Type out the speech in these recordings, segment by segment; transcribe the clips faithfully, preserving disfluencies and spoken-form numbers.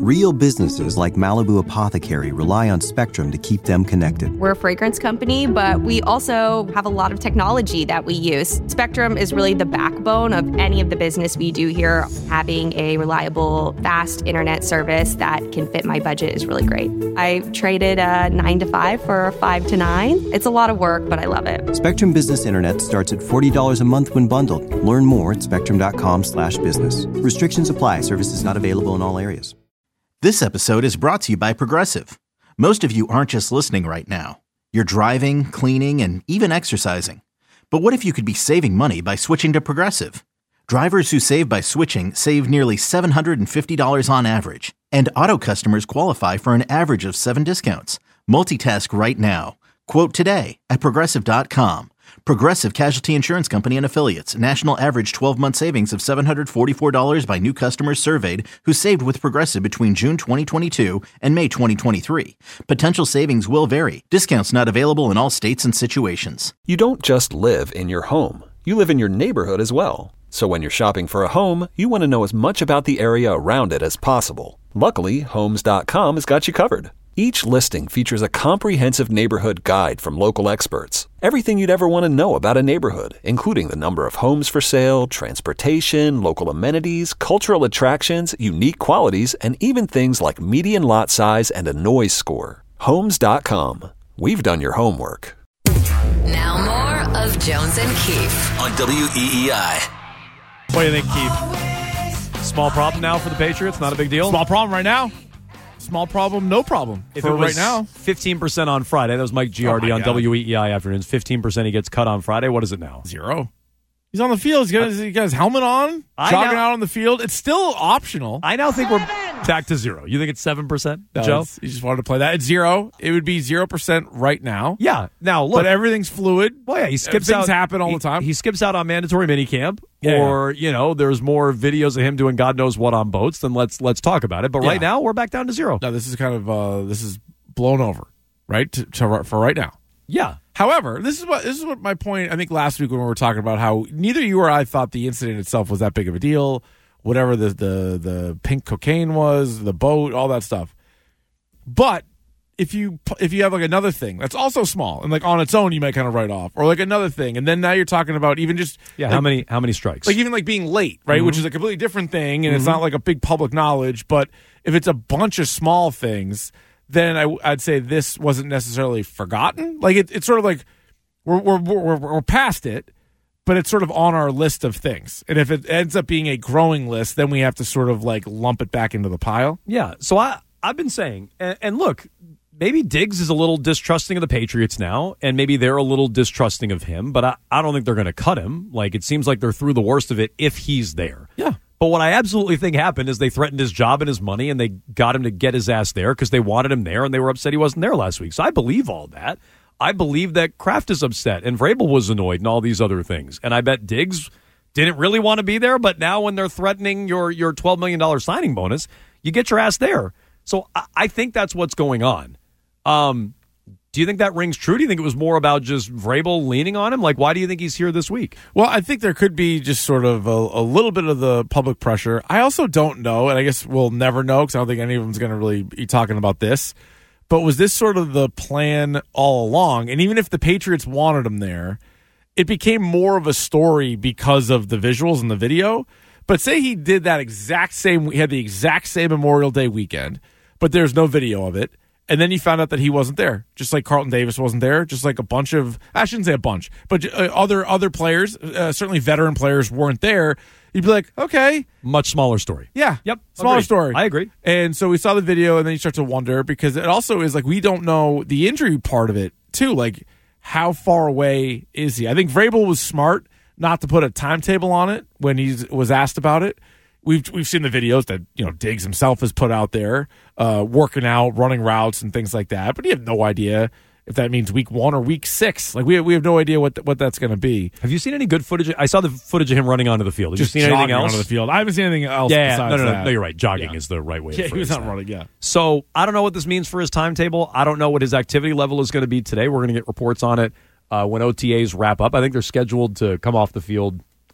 Real businesses like Malibu Apothecary rely on Spectrum to keep them connected. We're a fragrance company, but we also have a lot of technology that we use. Spectrum is really the backbone of any of the business we do here. Having a reliable, fast internet service that can fit my budget is really great. I traded a nine to five for a five to nine. It's a lot of work, but I love it. Spectrum Business Internet starts at forty dollars a month when bundled. Learn more at spectrum.com slash business. Restrictions apply. Services not available in all areas. This episode is brought to you by Progressive. Most of you aren't just listening right now. You're driving, cleaning, and even exercising. But what if you could be saving money by switching to Progressive? Drivers who save by switching save nearly seven hundred fifty dollars on average. And auto customers qualify for an average of seven discounts. Multitask right now. Quote today at Progressive dot com. Progressive Casualty Insurance Company and Affiliates. National average twelve-month savings of seven hundred forty-four dollars by new customers surveyed who saved with Progressive between June twenty twenty-two and May twenty twenty-three. Potential savings will vary. Discounts not available in all states and situations. You don't just live in your home. You live in your neighborhood as well. So when you're shopping for a home, you want to know as much about the area around it as possible. Luckily, Homes dot com has got you covered. Each listing features a comprehensive neighborhood guide from local experts. Everything you'd ever want to know about a neighborhood, including the number of homes for sale, transportation, local amenities, cultural attractions, unique qualities, and even things like median lot size and a noise score. Homes dot com. We've done your homework. Now more of Jones and Keefe on W E E I. What do you think, Keefe? Small problem now for the Patriots? Not a big deal? Small problem right now. Small problem, no problem. If for it was right now, fifteen percent on Friday. That was Mike Giardi oh on God. W E E I Afternoons. fifteen percent he gets cut on Friday. What is it now? Zero. He's on the field. He's got, his, he got his helmet on, I jogging now, out on the field. It's still optional. I now think we're back to zero. You think it's seven percent, no, Joe? You just wanted to play that. It's zero. It would be zero percent right now. Yeah. Now, look. But everything's fluid. Well, yeah, he skips Things out. happen all he, the time. He skips out on mandatory minicamp. Yeah, or, you know, there's more videos of him doing God knows what on boats, then let's let's talk about it. But yeah. right now, we're back down to zero. No, this is kind of, uh, this is blown over, right, to, to, for right now. Yeah. However, this is what this is what my point, I think last week when we were talking about how neither you or I thought the incident itself was that big of a deal, whatever the the, the pink cocaine was, the boat, all that stuff. But if you if you have like another thing that's also small and like on its own you might kind of write off, or like another thing, and then now you're talking about even just yeah like, how many how many strikes, like even like being late, right, mm-hmm. which is a completely different thing, and mm-hmm. it's not like a big public knowledge. But if it's a bunch of small things, then I, I'd say this wasn't necessarily forgotten. Like it, it's sort of like we're we're, we're we're past it, but it's sort of on our list of things. And if it ends up being a growing list, then we have to sort of like lump it back into the pile. Yeah. So I I've been saying, and, and look, maybe Diggs is a little distrusting of the Patriots now, and maybe they're a little distrusting of him. But I, I don't think they're going to cut him. Like it seems like they're through the worst of it if he's there. Yeah. But what I absolutely think happened is they threatened his job and his money, and they got him to get his ass there because they wanted him there, and they were upset he wasn't there last week. So I believe all that. I believe that Kraft is upset, and Vrabel was annoyed, and all these other things. And I bet Diggs didn't really want to be there, but now when they're threatening your your twelve million dollars signing bonus, you get your ass there. So I, I think that's what's going on. Um, do you think that rings true? Do you think it was more about just Vrabel leaning on him? Like, why do you think he's here this week? Well, I think there could be just sort of a, a little bit of the public pressure. I also don't know, and I guess we'll never know because I don't think any of them's going to really be talking about this. But was this sort of the plan all along? And even if the Patriots wanted him there, it became more of a story because of the visuals and the video. But say he did that exact same, he had the exact same Memorial Day weekend, but there's no video of it. And then you found out that he wasn't there, just like Carlton Davis wasn't there, just like a bunch of, I shouldn't say a bunch, but uh, other other players, uh, certainly veteran players weren't there. You'd be like, okay. Much smaller story. Yeah. Yep. Smaller Agreed. story. I agree. And so we saw the video, and then you start to wonder, because it also is like we don't know the injury part of it, too. Like, how far away is he? I think Vrabel was smart not to put a timetable on it when he was asked about it. We've we've seen the videos that, you know, Diggs himself has put out there, uh, working out, running routes, and things like that. But you have no idea if that means week one or week six. Like we have, we have no idea what th- what that's going to be. Have you seen any good footage? I saw the footage of him running onto the field. Have Just you seen anything else? onto the field. I haven't seen anything else. Yeah, besides no, no, no, that. no. You're right. Jogging yeah. is the right way. Yeah, to he was not that. running. Yeah. So I don't know what this means for his timetable. I don't know what his activity level is going to be today. We're going to get reports on it uh, when O T As wrap up. I think they're scheduled to come off the field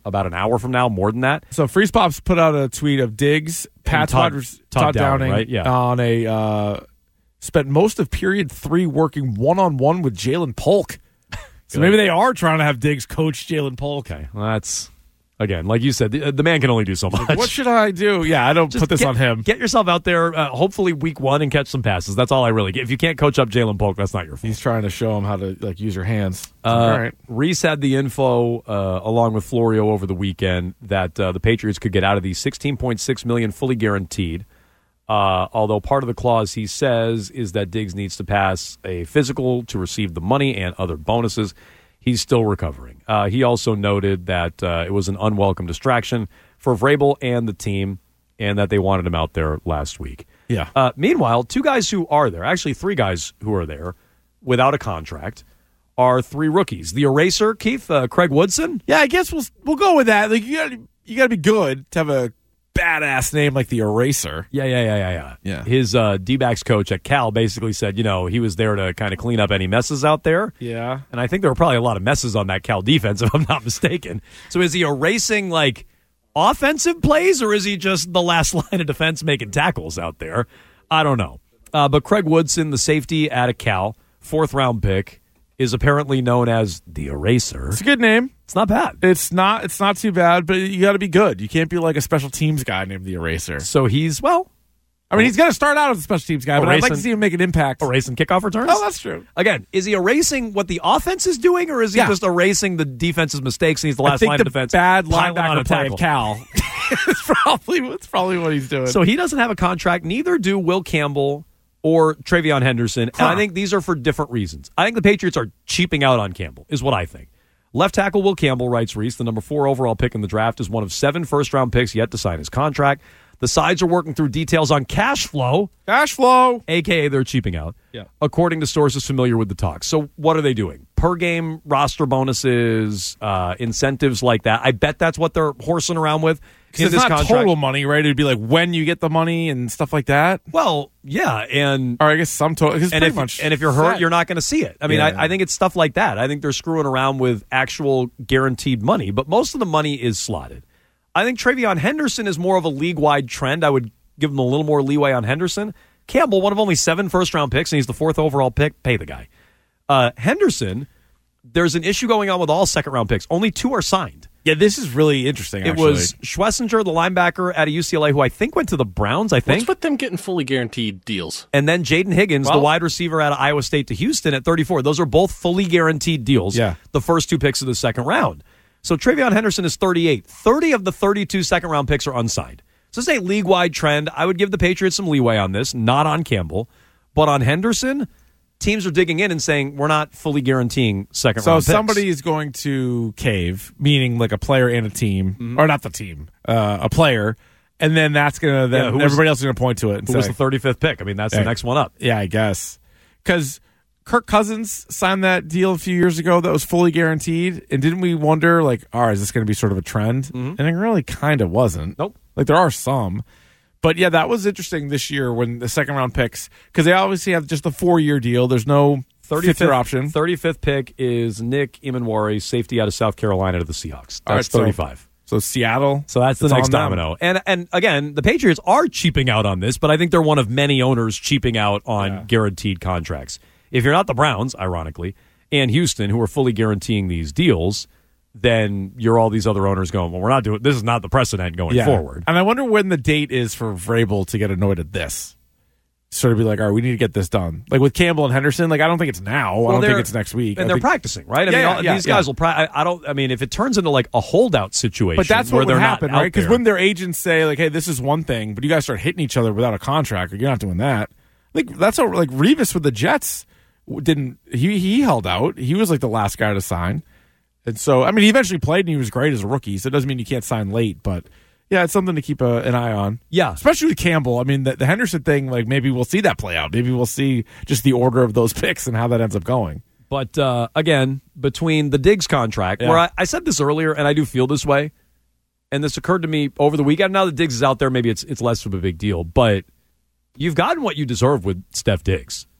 about an hour from now, more than that. So Freeze Pops put out a tweet of Diggs, Pat Todd, Todd, Todd, Todd Downing, Downing right? Yeah. on a uh, spent most of period three working one on one with Jalen Polk. So maybe they are trying to have Diggs coach Jalen Polk. Okay, well, that's again, like you said, the, the man can only do so much. Like, what should I do? Yeah, I don't Just put this get, on him. Get yourself out there, uh, hopefully week one, and catch some passes. That's all I really get. If you can't coach up Jalen Polk, that's not your fault. He's trying to show him how to like use your hands. Uh, all right. Reese had the info uh, along with Florio over the weekend that uh, the Patriots could get out of the sixteen point six million dollars fully guaranteed. Uh, although part of the clause, he says, is that Diggs needs to pass a physical to receive the money and other bonuses. He's still recovering. Uh, he also noted that uh, it was an unwelcome distraction for Vrabel and the team, and that they wanted him out there last week. Yeah. Uh, meanwhile, two guys who are there, actually three guys who are there without a contract, are three rookies. The eraser, Keith, uh, Craig Woodson. Yeah, I guess we'll we'll go with that. Like you got you got to be good to have a badass name like the Eraser. Yeah, yeah, yeah, yeah, yeah. Yeah. His uh, D-backs coach at Cal basically said, you know, he was there to kind of clean up any messes out there. Yeah. And I think there were probably a lot of messes on that Cal defense, if I'm not mistaken. So is he erasing, like, offensive plays, or is he just the last line of defense making tackles out there? I don't know. Uh, but Craig Woodson, the safety out of Cal, fourth-round pick, is apparently known as the Eraser. It's a good name. It's not bad. It's not It's not too bad, but you got to be good. You can't be like a special teams guy named the Eraser. So he's, well... I mean, he's going to start out as a special teams guy, but I'd like to see him make an impact. Erasing kickoff returns? Oh, that's true. Again, is he erasing what the offense is doing, or is he Yeah. just erasing the defense's mistakes and he's the last I think line the of defense? bad piling on a linebacker play tackle? of Cal. It's probably, it's probably what he's doing. So he doesn't have a contract. Neither do Will Campbell or Travion Henderson. Huh. And I think these are for different reasons. I think the Patriots are cheaping out on Campbell, is what I think. Left tackle Will Campbell, writes Reese, the number four overall pick in the draft, is one of seven first-round picks yet to sign his contract. The sides are working through details on cash flow. Cash flow. A K A they're cheaping out, Yeah. according to sources familiar with the talks. So what are they doing? Per game roster bonuses, uh, incentives like that. I bet that's what they're horsing around with in It's this not contract. total money, right? It'd be like when you get the money and stuff like that. Well, yeah, and Or I guess some total. It's and pretty if, much and if you're hurt, set. you're not going to see it. I mean, Yeah. I, I think it's stuff like that. I think they're screwing around with actual guaranteed money, but most of the money is slotted. I think Travion Henderson is more of a league-wide trend. I would give him a little more leeway on Henderson. Campbell, one of only seven first-round picks, and he's the fourth overall pick. Pay the guy. Uh, Henderson, there's an issue going on with all second-round picks. Only two are signed. Yeah, this is really interesting, It actually. was Schlesinger, the linebacker out of U C L A, who I think went to the Browns, I think. What's with them getting fully guaranteed deals? And then Jaden Higgins, the Well- wide receiver out of Iowa State to Houston at thirty-four. Those are both fully guaranteed deals. Yeah. The first two picks of the second round. So Travion Henderson is thirty-eight. thirty of the thirty-two second-round picks are unsigned. So this is a league-wide trend. I would give the Patriots some leeway on this, not on Campbell. But on Henderson, teams are digging in and saying, we're not fully guaranteeing second-round So picks. somebody is going to cave, meaning like a player and a team, Mm-hmm. or not the team, uh, a player, and then that's going to, then Yeah, who was- everybody else is going to point to it and Who say, was the thirty-fifth pick? I mean, that's Hey. the next one up. yeah, I guess. Because Kirk Cousins signed that deal a few years ago that was fully guaranteed, and didn't we wonder, like, all right, is this going to be sort of a trend? And it really kind of wasn't. Mm-hmm. Nope. Like, there are some. But yeah, that was interesting this year when the second round picks, because they obviously have just a four year deal. There's no fifth year option. thirty-fifth pick is Nick Emanwari, safety out of South Carolina to the Seahawks. All right, That's so- thirty-five. So Seattle. So that's the it's next on them. domino. And and again, the Patriots are cheaping out on this, but I think they're one of many owners cheaping out on Yeah. guaranteed contracts. If you're not the Browns, ironically, and Houston, who are fully guaranteeing these deals, then you're all these other owners going, well, we're not doing this is not the precedent going Yeah. forward. And I wonder when the date is for Vrabel to get annoyed at this. Sort of be like, all right, we need to get this done. Like with Campbell and Henderson, like I don't think it's now. I Well, don't think they're- it's next week. And I they're think- practicing, right? I Yeah, mean, yeah, all, yeah, these guys yeah. will practice. I, I don't. I mean, if it turns into like a holdout situation, But that's where what would they're happen, not out right? Because there- when their agents say, like, hey, this is one thing, but you guys start hitting each other without a contract, you're not doing that. Like that's how like Revis with the Jets didn't he he held out. He was like the last guy to sign. And so I mean he eventually played and he was great as a rookie, so it doesn't mean you can't sign late, but yeah, it's something to keep a, an eye on. Yeah. Especially with Campbell. I mean, the, the Henderson thing, like maybe we'll see that play out. Maybe we'll see just the order of those picks and how that ends up going. But uh, again, between the Diggs contract, Yeah. where I, I said this earlier, and I do feel this way, and this occurred to me over the weekend. Now that Diggs is out there, maybe it's it's less of a big deal, but you've gotten what you deserve with Steph Diggs.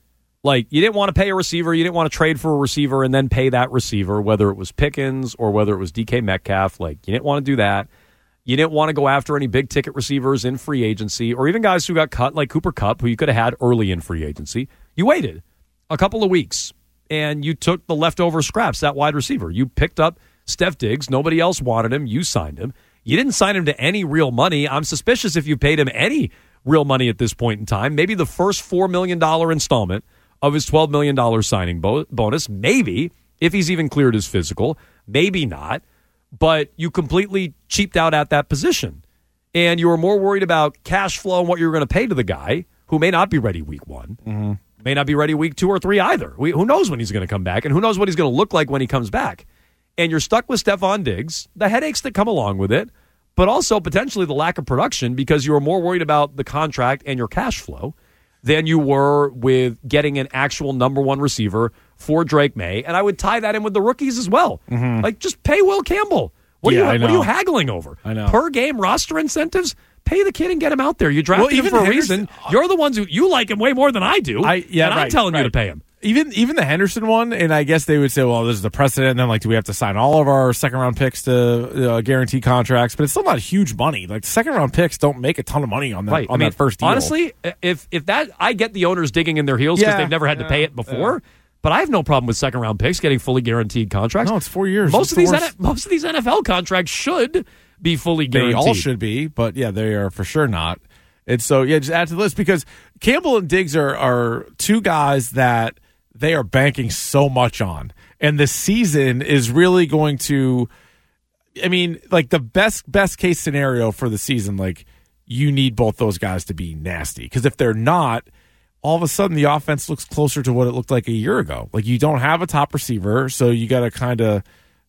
Like, you didn't want to pay a receiver, you didn't want to trade for a receiver and then pay that receiver, whether it was Pickens or whether it was D K Metcalf. Like, you didn't want to do that. You didn't want to go after any big-ticket receivers in free agency or even guys who got cut, like Cooper Kupp, who you could have had early in free agency. You waited a couple of weeks, and you took the leftover scraps, that wide receiver. You picked up Steph Diggs. Nobody else wanted him. You signed him. You didn't sign him to any real money. I'm suspicious if you paid him any real money at this point in time. Maybe the first four million dollars installment of his twelve million dollars signing bo- bonus. Maybe, if he's even cleared his physical. Maybe not. But you completely cheaped out at that position. And you were more worried about cash flow and what you were going to pay to the guy, who may not be ready week one. Mm-hmm. May not be ready week two or three either. We, who knows when he's going to come back, and who knows what he's going to look like when he comes back. And you're stuck with Stephon Diggs, the headaches that come along with it, but also potentially the lack of production because you were more worried about the contract and your cash flow than you were with getting an actual number one receiver for Drake May. And I would tie that in with the rookies as well. Mm-hmm. Like, just pay Will Campbell. What, yeah, are you, I what are know. you haggling over? I know. Per game roster incentives? Pay the kid and get him out there. You drafted well, him for a Henderson, reason. You're the ones who, you like him way more than I do. I, yeah, and right, I'm telling right. you to pay him. Even even the Henderson one, and I guess they would say, well, this is the precedent, and then, like, do we have to sign all of our second-round picks to uh, guarantee contracts? But it's still not huge money. Like, second-round picks don't make a ton of money on that, Right. on I mean, that first deal. Honestly, if if that, I get the owners digging in their heels because Yeah, they've never had yeah, to pay it before, yeah. but I have no problem with second-round picks getting fully guaranteed contracts. No, it's four years. Most It's of the these worst. N- most of these N F L contracts should be fully They guaranteed. all should be, but, yeah, they are for sure not. And so, yeah, just add to the list because Campbell and Diggs are, are two guys that they are banking so much on. And the season is really going to, I mean, like the best best case scenario for the season, like you need both those guys to be nasty. Because if they're not, all of a sudden the offense looks closer to what it looked like a year ago. Like you don't have a top receiver, so you got to kind of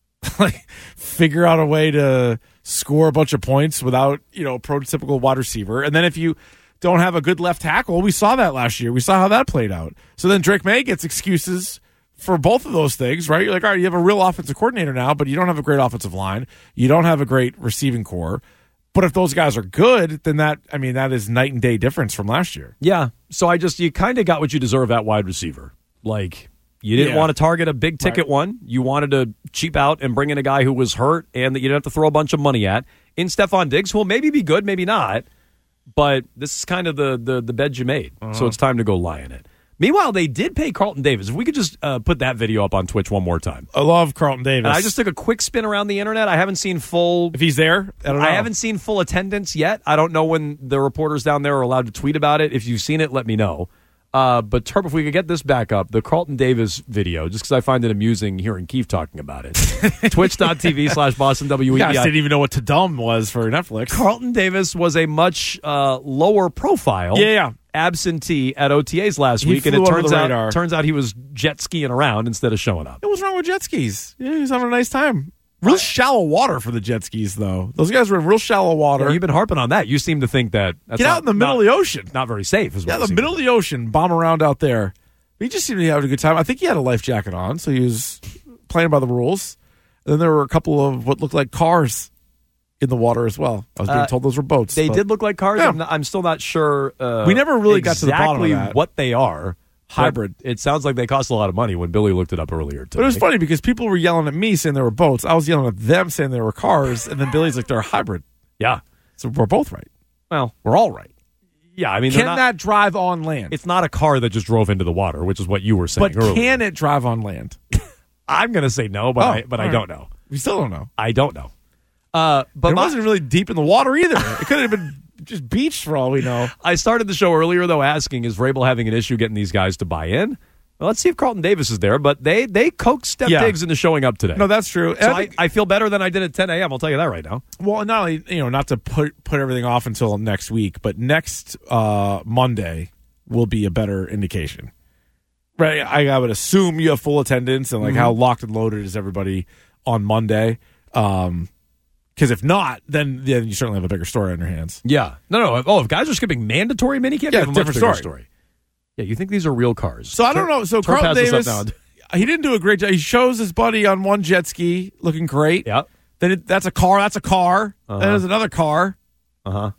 like figure out a way to score a bunch of points without, you know, prototypical wide receiver. And then if you don't have a good left tackle, we saw that last year. We saw how that played out. So then Drake May gets excuses for both of those things, right? You're like, all right, you have a real offensive coordinator now, but you don't have a great offensive line. You don't have a great receiving core. But if those guys are good, then that, I mean, that is night and day difference from last year. Yeah. So I just, you kind of got what you deserve at wide receiver. Like, you didn't Yeah. want to target a big ticket Right. one. You wanted to cheap out and bring in a guy who was hurt and that you didn't have to throw a bunch of money at. In Stephon Diggs, who will maybe be good, maybe not. But this is kind of the the, the bed you made. Uh-huh. So it's time to go lie in it. Meanwhile, they did pay Carlton Davis. If we could just uh, put that video up on Twitch one more time. I love Carlton Davis. And I just took a quick spin around the internet. I haven't seen full. If he's there, I don't know. I haven't seen full attendance yet. I don't know when the reporters down there are allowed to tweet about it. If you've seen it, let me know. Uh, but Turp, if we could get this back up, the Carlton Davis video, just because I find it amusing hearing Keith talking about it. Twitch.tv slash Boston W E B I. You guys didn't even know what to dumb was for Netflix. Carlton Davis was a much uh, lower profile Yeah, yeah. absentee at O T As last He week, and flew it under turns the out radar. turns out he was jet skiing around instead of showing up. Hey, what's wrong with jet skis? Yeah, he was having a nice time. Real shallow water for the jet skis, though. Those guys were in real shallow water. Yeah, you've been harping on that. You seem to think that that's Get not, out in the middle not, of the ocean. not very safe. Is what Yeah, it the seems middle like. of the ocean, bomb around out there. He just seemed to be having a good time. I think he had a life jacket on, so he was playing by the rules. And then there were a couple of what looked like cars in the water as well. I was being Uh, told those were boats. They but did look like cars. Yeah. I'm, not, I'm still not sure. Uh, We never really got to the bottom of exactly that. what they are. Hybrid. But it sounds like they cost a lot of money when Billy looked it up earlier today. But it was funny because people were yelling at me saying they were boats. I was yelling at them saying they were cars. And then Billy's like, they're a hybrid. Yeah. So we're both right. Well, We're all right. yeah. I mean, they're Can not- that drive on land? it's not a car that just drove into the water, which is what you were saying But earlier. can it drive on land? I'm going to say no, but Oh, I, but I all don't right. know. We still don't know. I don't know. Uh, but It my- wasn't really deep in the water either. It could have been just beached for all we know. I started the show earlier, though, asking, is Vrabel having an issue getting these guys to buy in? Well, let's see if Carlton Davis is there, but they they coaxed Steph Yeah. Diggs into showing up today. No, that's true. so And I I, think- I feel better than I did at ten a.m., I'll tell you that right now. Well, not only, you know, not to put put everything off until next week, but next uh, Monday will be a better indication. Right? I, I would assume you have full attendance and like Mm-hmm. how locked and loaded is everybody on Monday. Um, because if not, then then you certainly have a bigger story on your hands. Yeah. No, no. Oh, if guys are skipping mandatory minicamp, you Yeah, have a much different bigger story. story. Yeah, you think these are real cars. So I don't Turp- know. So Turp Carlton has this Davis, up now. he didn't do a great job. He shows his buddy on one jet ski looking great. Yeah. Then it, that's a car. That's a car. Uh-huh. Then there's another car. Uh-huh.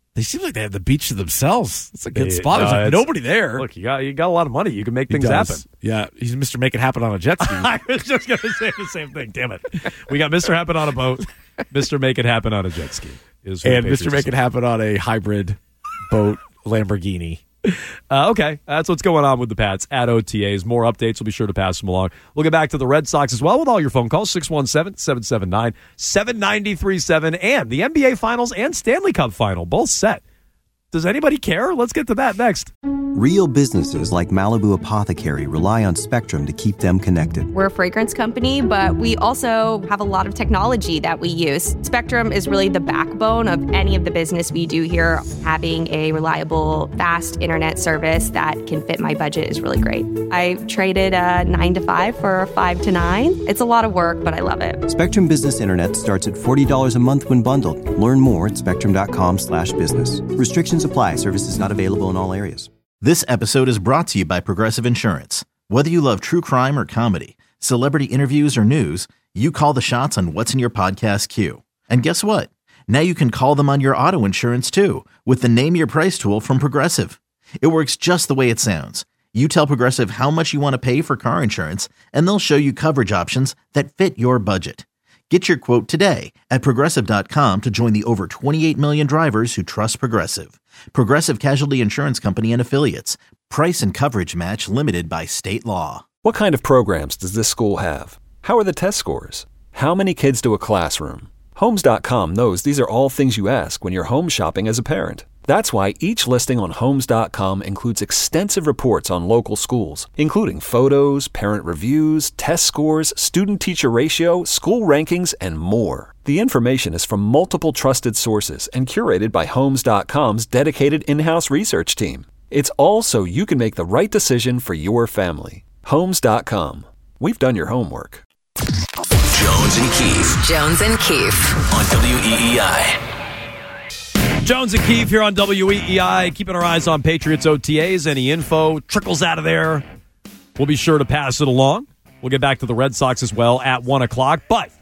They seem like they have the beach to themselves. It's a good They- spot. There's no, like it's- nobody there. Look, you got you got a lot of money. You can make He things does. happen. Yeah, he's Mister Make It Happen on a jet ski. I was just going to say the same thing. Damn it. We got Mister Happen on a boat, Mister Make It Happen on a jet ski. Is what and the Mister Patriots Make It Happen on a hybrid boat Lamborghini. Uh, okay, that's what's going on with the Pats at O T As. More updates. We'll be sure to pass them along. We'll get back to the Red Sox as well with all your phone calls, six one seven, seven seven nine, seven nine three seven, and the N B A Finals and Stanley Cup Final, both set. Does anybody care? Let's get to that next. Real businesses like Malibu Apothecary rely on Spectrum to keep them connected. We're a fragrance company, but we also have a lot of technology that we use. Spectrum is really the backbone of any of the business we do here. Having a reliable, fast internet service that can fit my budget is really great. I traded a nine to five for a five to nine. It's a lot of work, but I love it. Spectrum Business Internet starts at forty dollars a month when bundled. Learn more at spectrum.com slash business. Restrictions apply. Services not available in all areas. This episode is brought to you by Progressive Insurance. Whether you love true crime or comedy, celebrity interviews or news, you call the shots on what's in your podcast queue. And guess what? Now you can call them on your auto insurance too with the Name Your Price tool from Progressive. It works just the way it sounds. You tell Progressive how much you want to pay for car insurance, and they'll show you coverage options that fit your budget. Get your quote today at Progressive dot com to join the over twenty-eight million drivers who trust Progressive. Progressive Casualty Insurance Company and Affiliates. Price and coverage match limited by state law. What kind of programs does this school have? How are the test scores? How many kids do a classroom? Homes dot com knows these are all things you ask when you're home shopping as a parent. That's why each listing on Homes dot com includes extensive reports on local schools, including photos, parent reviews, test scores, student-teacher ratio, school rankings, and more. The information is from multiple trusted sources and curated by Homes dot com's dedicated in-house research team. It's all so you can make the right decision for your family. Homes dot com. We've done your homework. Jones and Keefe. Jones and Keefe on W E E I. Jones and Keefe here on W E E I, keeping our eyes on Patriots O T As. Any info trickles out of there, we'll be sure to pass it along. We'll get back to the Red Sox as well at one o'clock. But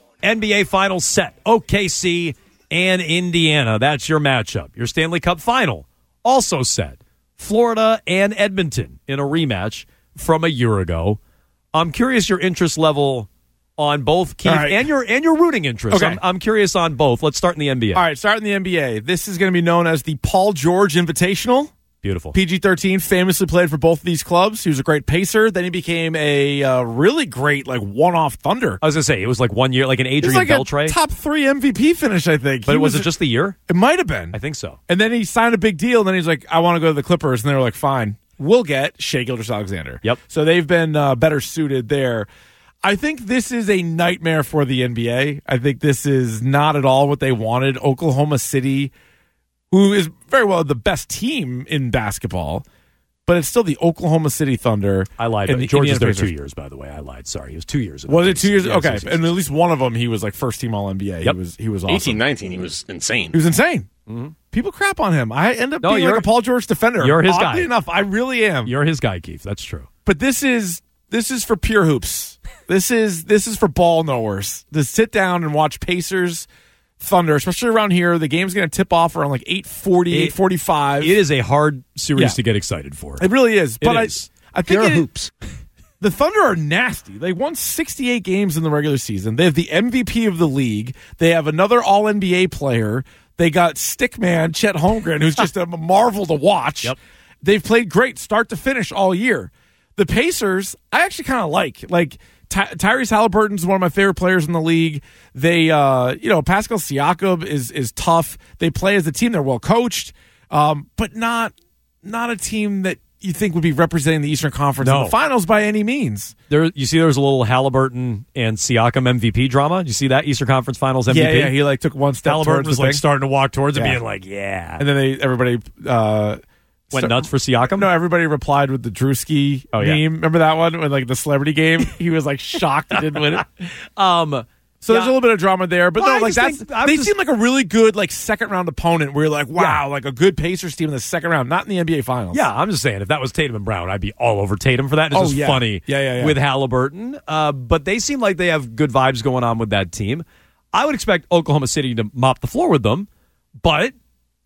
N B A Finals set, O K C and Indiana. That's your matchup. Your Stanley Cup Final also set, Florida and Edmonton in a rematch from a year ago. I'm curious your interest level on both, Keith, right. and your and your rooting interest. Okay. I'm, I'm curious on both. Let's start in the N B A. All right, starting the N B A. This is going to be known as the Paul George Invitational. Beautiful. P G thirteen famously played for both of these clubs. He was a great pacer. Then he became a uh, really great like one-off Thunder. I was going to say, it was like one year, like an It was Adrian like Beltre. a top three M V P finish, I think. But He was it just the year? It might have been. I think so. And then he signed a big deal, and then he's like, I want to go to the Clippers. And they were like, fine, we'll get Shai Gilgeous-Alexander. Yep. So they've been uh, better suited there. I think this is a nightmare for the N B A. I think this is not at all what they wanted. Oklahoma City, who is very well the best team in basketball, but it's still the Oklahoma City Thunder. I lied. and the George is Indiana there two Pacers. years, by the way. I lied. Sorry. It was two years. Was it two years? Yeah, okay. yes, yes, And yes. at least one of them, he was like first team All N B A. Yep. He was he was awesome. eighteen nineteen, he was insane. He was insane. Mm-hmm. People crap on him. I end up No, being you're- like a Paul George defender. you're his Oddly guy. enough, I really am. You're his guy, Keith. That's true. But this is this is for pure hoops. This is this is for ball knowers. To sit down and watch Pacers Thunder, especially around here. The game's going to tip off around like eight forty, It- eight forty-five. It is a hard series Yeah. to get excited for. It really is. But It I, is. I think Pure it- hoops. the Thunder are nasty. They won sixty-eight games in the regular season. They have the M V P of the league. They have another All N B A player. They got Stickman Chet Holmgren, who's just a marvel to watch. Yep. They've played great start to finish all year. The Pacers, I actually kind of like. Like Ty- Tyrese Halliburton's one of my favorite players in the league. They, uh, you know, Pascal Siakam is is tough. They play as a team. They're well coached, um, but not not a team that you think would be representing the Eastern Conference No. in the finals by any means. There, you see, there was a little Halliburton and Siakam M V P drama. Did you see that Eastern Conference Finals M V P? Yeah, yeah. He like took one step Halliburton towards was the like thing. starting to walk towards it, Yeah. being like, "Yeah." And then they everybody uh, Went start- nuts for Siakam. No, everybody replied with the Drewski Oh, yeah. meme. Remember that one when like the celebrity game? He was like shocked he didn't win it. Um, So Yeah. there's a little bit of drama there, but Well, I no, like just that's think- I was they just- seem like a really good like second round opponent. Where you're like, wow, Yeah. like a good Pacers team in the second round, not in the N B A Finals. Yeah, I'm just saying, if that was Tatum and Brown, I'd be all over Tatum for that. It's Oh, just yeah. funny Yeah, yeah, yeah. with Halliburton. Uh, but they seem like they have good vibes going on with that team. I would expect Oklahoma City to mop the floor with them, but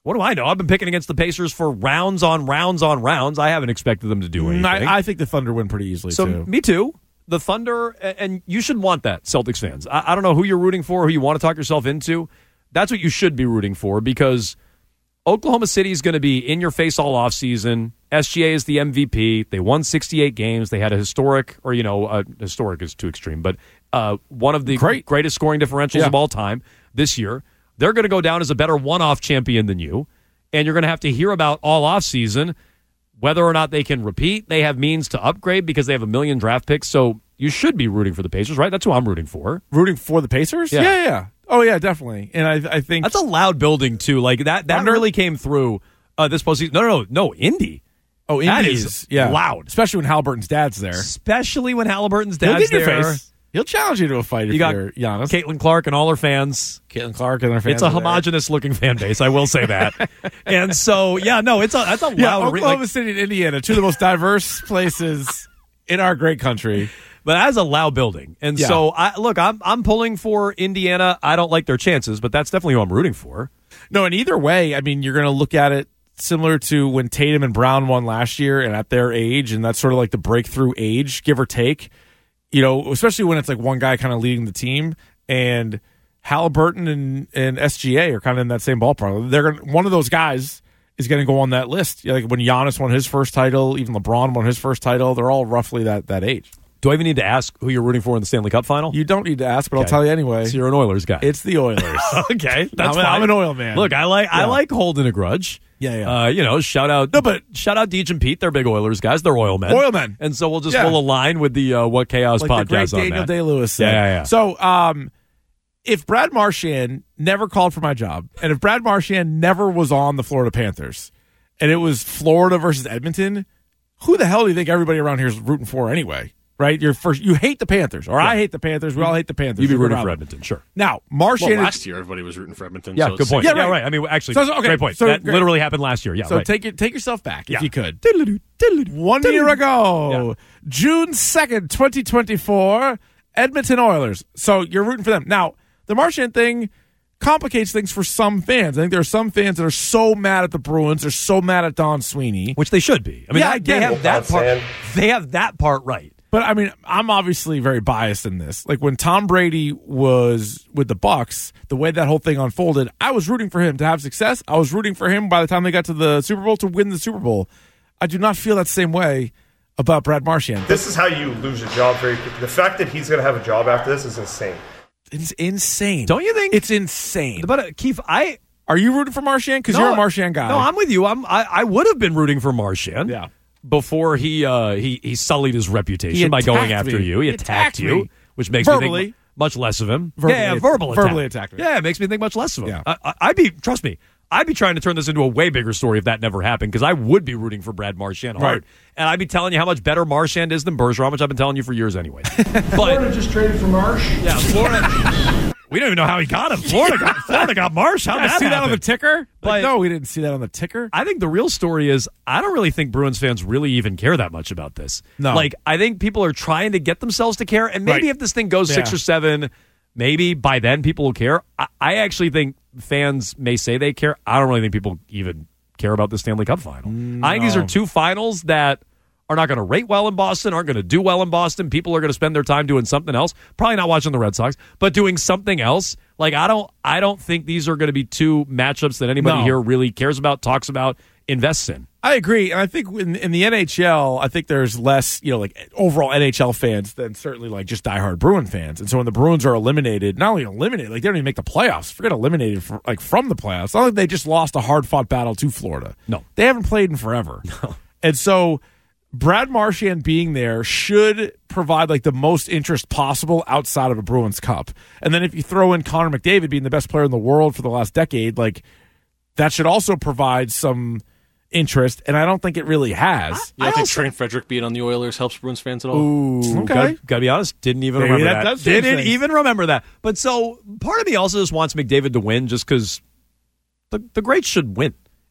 What do I know? I've been picking against the Pacers for rounds on rounds on rounds. I haven't expected them to do anything. I, I think the Thunder win pretty easily, so, too. Me too. The Thunder, and you should want that, Celtics fans. I, I don't know who you're rooting for, who you want to talk yourself into. That's what you should be rooting for because Oklahoma City is going to be in your face all offseason. S G A is the M V P. They won sixty-eight games. They had a historic, or, you know, uh, historic is too extreme, but uh, one of the Great. greatest scoring differentials yeah. of all time this year. They're going to go down as a better one-off champion than you, and you're going to have to hear about all offseason whether or not they can repeat. They have means to upgrade because they have a million draft picks, so you should be rooting for the Pacers, right? That's who I'm rooting for. Rooting for the Pacers? Yeah, yeah. yeah. Oh, yeah, definitely. And I, I think... That's a loud building, too. Like, that that Thunder? really came through uh, this postseason. No, no, no. No, Indy. Oh, Indy That is is yeah. loud. Especially when Halliburton's dad's there. Especially when Halliburton's He'll dad's get in your there. face. He'll challenge you to a fight if You got you're Giannis. Caitlin Clark and all her fans. Caitlin Clark and their fans. It's a are there. homogenous-looking fan base, I will say that. And so, yeah, no, it's a that's a loud... Yeah, re- Oklahoma like, City and Indiana, two of the most diverse places in our great country. But that's a loud building. And Yeah. so, I look, I'm I'm pulling for Indiana. I don't like their chances, but that's definitely who I'm rooting for. No, and either way, I mean, you're going to look at it similar to when Tatum and Brown won last year and at their age, and that's sort of like the breakthrough age, give or take. You know, especially when it's like one guy kind of leading the team, and Halliburton and, and S G A are kind of in that same ballpark. They're gonna, one of those guys is going to go on that list. Like when Giannis won his first title, even LeBron won his first title, they're all roughly that, that age. Do I even need to ask who you're rooting for in the Stanley Cup final? You don't need to ask, but I'll Okay. tell you anyway. So you're an Oilers guy. It's the Oilers. Okay, that's I'm, an- fine. I'm an oil man. Look, I like I Yeah. like holding a grudge. Yeah, yeah. Uh, you know, shout out. No, but- shout out Deej and Pete. They're big Oilers guys. They're oil men. Oil men. And so we'll just Yeah. we'll align with the uh, What Chaos like podcast the great on Daniel that. Day-Lewis said. Yeah, yeah, yeah. So, um, if Brad Marchand never called for my job, and if Brad Marchand never was on the Florida Panthers, and it was Florida versus Edmonton, who the hell do you think everybody around here is rooting for anyway? Right? You're first. You hate the Panthers, or I hate the Panthers. We all hate the Panthers. You'd be You're rooting around. for Edmonton, sure. Now, Well, Marchand. last year everybody was rooting for Edmonton. Yeah, so good point. same. Yeah, Yeah, right. right. I mean, actually, So- so, okay, great point. so that great. literally happened last year. Yeah, so right. take it. Take yourself back Yeah. if you could. Diddle-doo, diddle-doo, One diddle-doo. year ago, Yeah. June second, twenty twenty-four, Edmonton Oilers. So you're rooting for them. Now, the Marchand thing complicates things for some fans. I think there are some fans that are so mad at the Bruins, they're so mad at Don Sweeney. Which they should be. I mean, Yeah, that- I they get have it. that part. They have that part right. But I mean, I'm obviously very biased in this. Like when Tom Brady was with the Bucks, the way that whole thing unfolded, I was rooting for him to have success. I was rooting for him by the time they got to the Super Bowl to win the Super Bowl. I do not feel that same way about Brad Marchand. This is how you lose a job very quickly. The fact that he's going to have a job after this is insane. It's insane. Don't you think? It's insane. But uh, Keith, I Are you rooting for Marchand? Because No, you're a Marchand guy. No, I'm with you. I'm. I, I would have been rooting for Marchand. Yeah. Before he uh, he he sullied his reputation He by going attacked after me. you, he, He attacked, attacked you, me. which makes Verbally. me think much less of him. Verbally yeah, yeah, at- verbal attack. verbally attacked me. Yeah, it makes me think much less of him. Yeah. I, I, I'd be trust me. I'd be trying to turn this into a way bigger story if that never happened because I would be rooting for Brad Marchand hard, Right. and I'd be telling you how much better Marchand is than Bergeron, which I've been telling you for years anyway. But Florida just traded for Marsh. yeah, Florida. We don't even know how he got him. Florida got Florida got Marsh. How Did did I that see that on happen? the ticker? But- Like, no, we didn't see that on the ticker. I think the real story is I don't really think Bruins fans really even care that much about this. No. Like, I think people are trying to get themselves to care, and maybe Right. if this thing goes six Yeah. or seven, maybe by then people will care. I, I actually think fans may say they care. I don't really think people even care about the Stanley Cup final. I think these are two finals that are not going to rate well in Boston, aren't going to do well in Boston. People are going to spend their time doing something else. Probably not watching the Red Sox, but doing something else. Like I don't, I don't think these are going to be two matchups that anybody No. here really cares about, talks about, invests in. I agree, and I think in, in the N H L, I think there's less, you know, like overall N H L fans than certainly like just diehard Bruin fans. And so when the Bruins are eliminated, not only eliminated, like they don't even make the playoffs. Forget eliminated, for, like from the playoffs. It's not like they just lost a hard fought battle to Florida. No. They haven't played in forever. No. And so Brad Marchand being there should provide like the most interest possible outside of a Bruins Cup. And then if you throw in Connor McDavid being the best player in the world for the last decade, like that should also provide some interest, and I don't think it really has. You don't think Trent Frederick being on the Oilers helps Bruins fans at all? Ooh, okay. Gotta, gotta be honest, didn't even Maybe remember that that. does change Didn't things. even remember that. But so part of me also just wants McDavid to win just because the, the greats should win.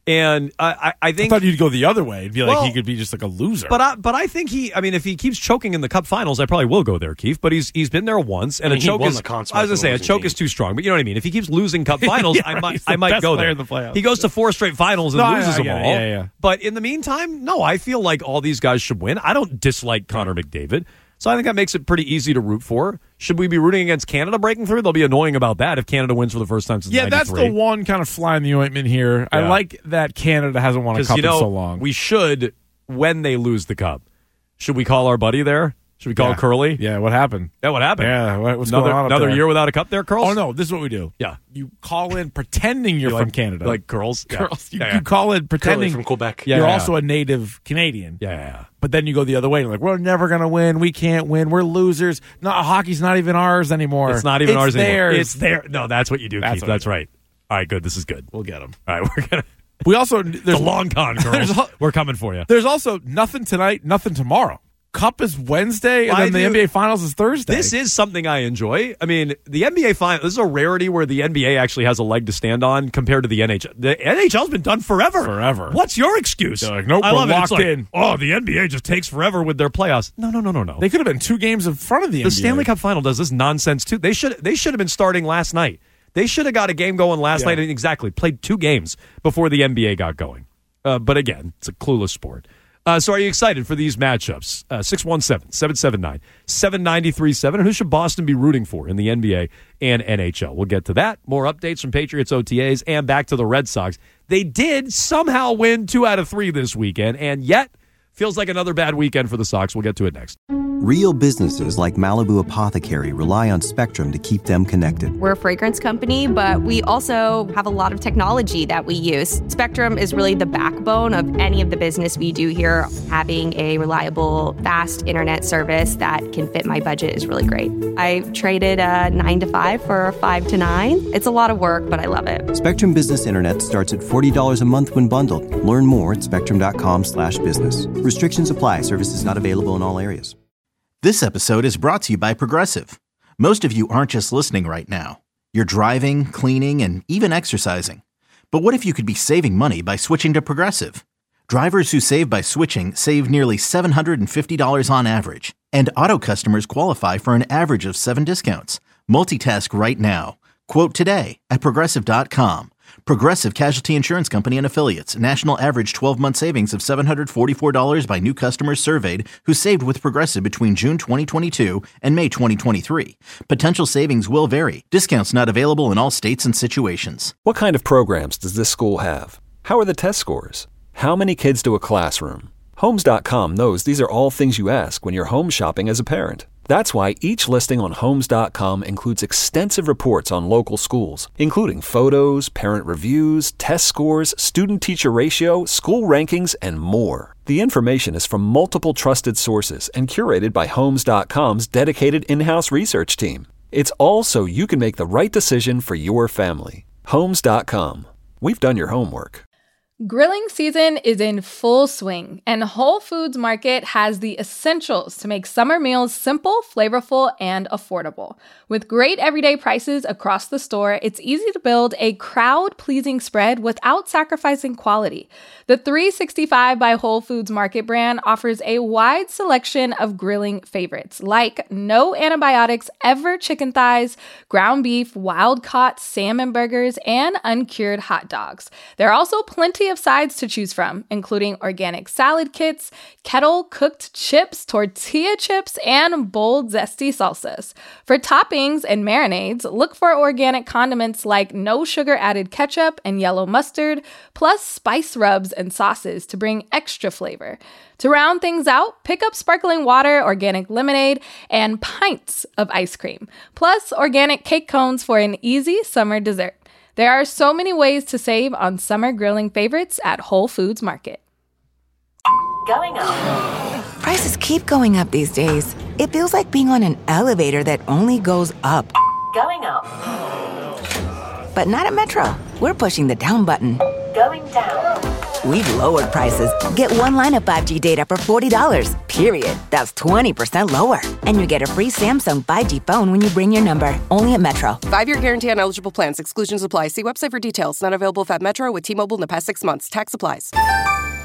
And I, I, I think I thought you'd go the other way and be like Well, he could be just like a loser. But I, but I think he. I mean, if he keeps choking in the Cup Finals, I probably will go there, Keith. But he's he's been there once, and I mean, a he choke won is. the Conn I was gonna Smythe say a losing choke team. is too strong, but you know what I mean. If he keeps losing Cup Finals, Yeah, I right. might He's the I might best go player there. in the playoffs. He goes to four straight finals and No, I- loses I them get it. all. Yeah, yeah. But in the meantime, no, I feel like all these guys should win. I don't dislike Connor McDavid. So I think that makes it pretty easy to root for. Should we be rooting against Canada breaking through? They'll be annoying about that if Canada wins for the first time since yeah, that's ninety-three. the one kind of fly in the ointment here. I Yeah. like that Canada hasn't won a 'Cause, cup you know, in so long. we should, when they lose the cup, should we call our buddy there? Should we call yeah. Curly? Yeah, what happened? Yeah, what happened? Yeah, what- what's another, going on up Another there? year without a cup there, Curls? Oh, no, this is what we do. Yeah. You call in pretending you're You from like- Canada. Like Curls? Yeah. Curls. You, Yeah, you yeah. call in Curly pretending from Quebec. Yeah, you're yeah, also yeah. a native Canadian. Yeah, yeah, yeah. But then you go the other way. You're like, we're never going to win. We can't win. We're losers. No, hockey's not even ours anymore. It's not even ours anymore. theirs. It's there. No, that's what you do, That's Keith. what we That's do. right. All right, good. This is good. We'll get them. All right, we're going to. We also The there's long con, there's girls. al- We're coming for you. There's also nothing tonight, nothing tomorrow. Cup is Wednesday, and I then the do- N B A Finals is Thursday. This is something I enjoy. I mean, the N B A final. This is a rarity where the N B A actually has a leg to stand on compared to the N H L. The N H L's been done forever. Forever. What's your excuse? They're like, nope, I we're love it. It's locked like, in. Oh, the N B A just takes forever with their playoffs. No, no, no, no, no. They could have been two games in front of the, the N B A. Stanley Cup final does this nonsense too. They should they should have been starting last night. They should have got a game going last Yeah. night and exactly played two games before the N B A got going. Uh, but again, it's a clueless sport. Uh, so are you excited for these matchups? Uh, six one seven, seven seven nine, seven nine three seven. And who should Boston be rooting for in the N B A and N H L? We'll get to that. More updates from Patriots O T As and back to the Red Sox. They did somehow win two out of three this weekend, and yet feels like another bad weekend for the Sox. We'll get to it next. Real businesses like Malibu Apothecary rely on Spectrum to keep them connected. We're a fragrance company, but we also have a lot of technology that we use. Spectrum is really the backbone of any of the business we do here. Having a reliable, fast internet service that can fit my budget is really great. I traded a nine to five for a five to nine. It's a lot of work, but I love it. Spectrum Business Internet starts at forty dollars a month when bundled. Learn more at spectrum.com slash business. Restrictions apply. Services not available in all areas. This episode is brought to you by Progressive. Most of you aren't just listening right now. You're driving, cleaning, and even exercising. But what if you could be saving money by switching to Progressive? Drivers who save by switching save nearly seven hundred fifty dollars on average. And auto customers qualify for an average of seven discounts. Multitask right now. Quote today at progressive dot com. Progressive Casualty Insurance Company and Affiliates. National average twelve-month savings of seven hundred forty-four dollars by new customers surveyed who saved with Progressive between June twenty twenty-two and May twenty twenty-three. Potential savings will vary. Discounts not available in all states and situations. What kind of programs does this school have? How are the test scores? How many kids do a classroom? Homes dot com knows these are all things you ask when you're home shopping as a parent. That's why each listing on Homes dot com includes extensive reports on local schools, including photos, parent reviews, test scores, student-teacher ratio, school rankings, and more. The information is from multiple trusted sources and curated by Homes dot com's dedicated in-house research team. It's all so you can make the right decision for your family. Homes dot com. We've done your homework. Grilling season is in full swing, and Whole Foods Market has the essentials to make summer meals simple, flavorful, and affordable. With great everyday prices across the store, it's easy to build a crowd-pleasing spread without sacrificing quality. The three sixty-five by Whole Foods Market brand offers a wide selection of grilling favorites, like no antibiotics ever chicken thighs, ground beef, wild-caught salmon burgers, and uncured hot dogs. There are also plenty of sides to choose from, including organic salad kits, kettle-cooked chips, tortilla chips, and bold, zesty salsas. For toppings and marinades, look for organic condiments like no sugar-added ketchup and yellow mustard, plus spice rubs and sauces to bring extra flavor. To round things out, pick up sparkling water, organic lemonade, and pints of ice cream, plus organic cake cones for an easy summer dessert. There are so many ways to save on summer grilling favorites at Whole Foods Market. Going up. Prices keep going up these days. It feels like being on an elevator that only goes up. Going up. But not at Metro. We're pushing the down button. Going down. we've lowered prices. Get one line of five G data for forty dollars, period. That's twenty percent lower. And you get a free Samsung five G phone when you bring your number. Only at Metro. Five-year guarantee on eligible plans. Exclusions apply. See website for details. Not available if at Metro with T-Mobile in the past six months. Tax applies.